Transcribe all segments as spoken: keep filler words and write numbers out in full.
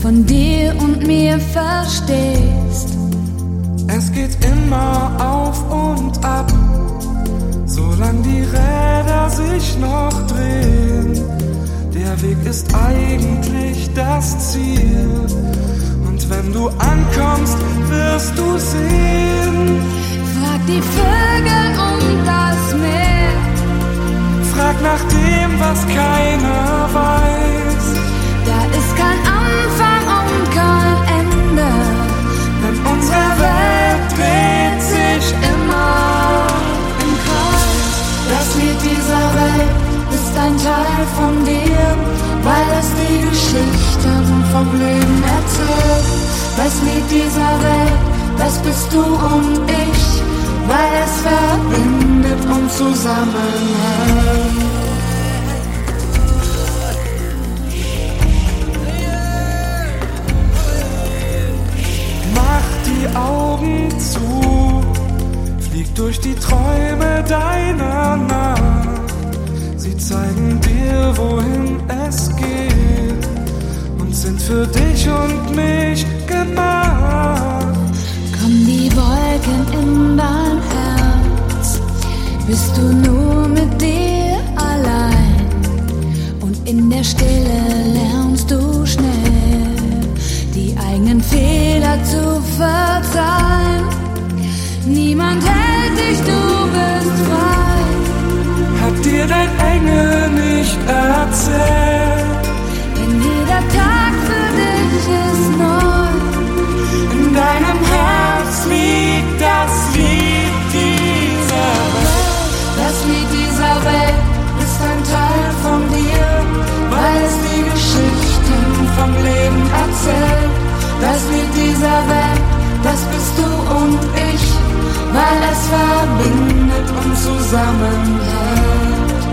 von dir und mir verstehst. Es geht immer auf und ab, solange die Räder sich noch drehen. Der Weg ist eigentlich das Ziel. Und wenn du ankommst, wirst du sehen. Frag die Vögel und das Meer. Frag nach dem, was keiner weiß. Da ist kein Anfang und kein Ende. Denn unsere Welt dreht sich immer im Kreis. Das Lied dieser Welt ist ein Teil von dir, weil es die Geschichten vom Leben erzählt. Das Lied dieser Welt, das bist du und ich, weil es verbindet und zusammenhält. Mach die Augen zu, flieg durch die Träume deiner Nacht. Sie zeigen dir, wohin es geht und sind für dich und mich gemacht. Kommen die Wolken in dein Herz, bist du nur mit dir allein und in der Stille lernst du schnell, die eigenen Fehler zu verzeihen. Niemand hält dich, du bist frei. Hat dir dein Engel nicht erzählt? Denn jeder Tag für dich ist neu. In deinem Herz liegt das Lied dieser Welt. Das Lied dieser Welt ist ein Teil von dir, weil es die Geschichten vom Leben erzählt. Das Lied dieser Welt, das bist du und ich, weil es verbindet und zusammenhält.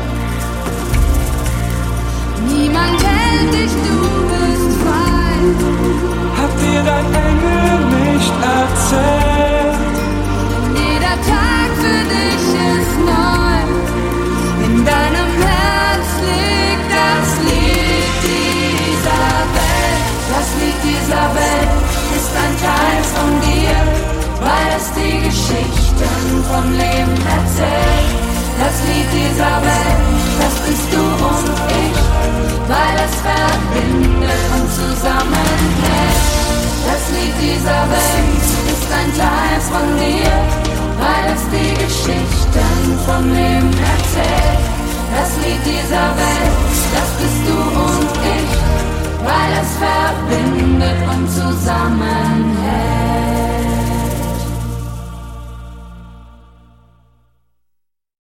Niemand hält dich, du bist frei. Hat dir dein Engel nicht erzählt? Jeder Tag für dich ist neu. In deinem Herz liegt das Lied dieser Welt. Das Lied dieser Welt ist ein Teil von dir, weil es die Geschichten vom Leben erzählt. Das Lied dieser Welt, das bist du und ich, weil es verbindet und zusammenhält. Das Lied dieser Welt ist ein Teil von dir, weil es die Geschichten vom Leben erzählt. Das Lied dieser Welt, das bist du und ich, weil es verbindet und zusammenhält.